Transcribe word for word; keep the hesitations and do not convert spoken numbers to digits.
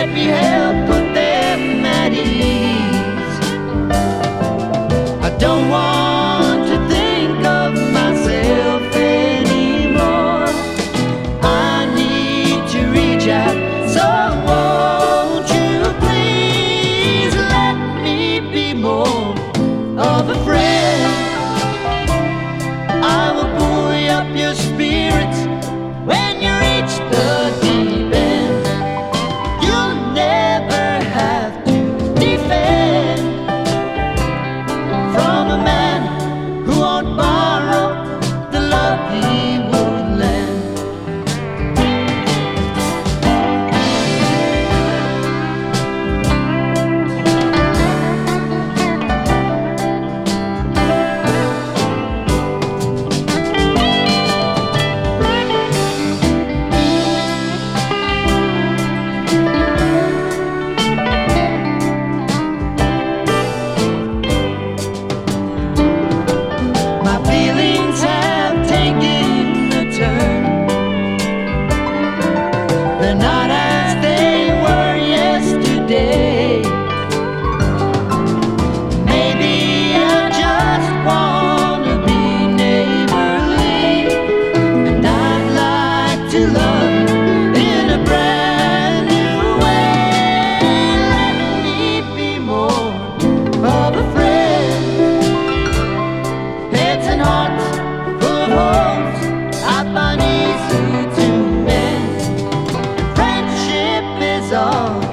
let me help put them at ease. I don't want to think of myself anymore. I need to reach out, so won't you please let me be more of a friend. I will buoy up your spirits when you reach the deep end. You'll never have to defend from a man who won't borrow the love he would lend. My feelings have taken a turn. They're not as they were yesterday. Maybe I just wanna be neighborly, and I'd like to love in a brand new way. Let me be more of a friend. Heads and hearts full of holes I find easy to mend. Friendship is all